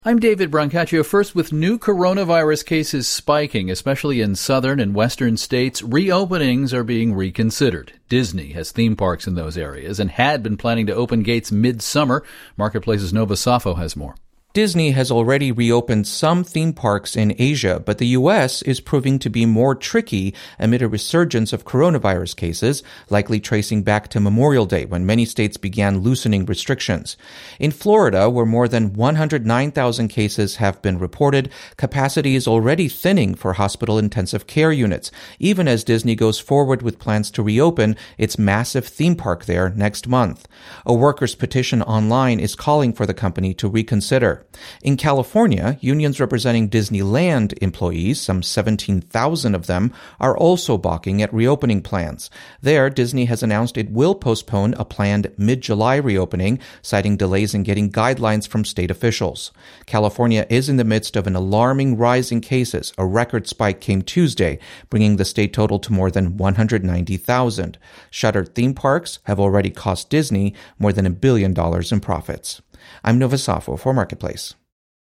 I'm David Brancaccio. First, with new coronavirus cases spiking, especially in southern and western states, reopenings are being reconsidered. Disney has theme parks in those areas and had been planning to open gates mid-summer. Marketplace's Nova Safo has more. Disney has already reopened some theme parks in Asia, but the U.S. is proving to be more tricky amid a resurgence of coronavirus cases, likely tracing back to Memorial Day when many states began loosening restrictions. In Florida, where more than 109,000 cases have been reported, capacity is already thinning for hospital intensive care units, even as Disney goes forward with plans to reopen its massive theme park there next month. A workers' petition online is calling for the company to reconsider. In California, unions representing Disneyland employees, some 17,000 of them, are also balking at reopening plans. There, Disney has announced it will postpone a planned mid-July reopening, citing delays in getting guidelines from state officials. California is in the midst of an alarming rise in cases. A record spike came Tuesday, bringing the state total to more than 190,000. Shuttered theme parks have already cost Disney more than $1 billion in profits. I'm Nova Safo for Marketplace.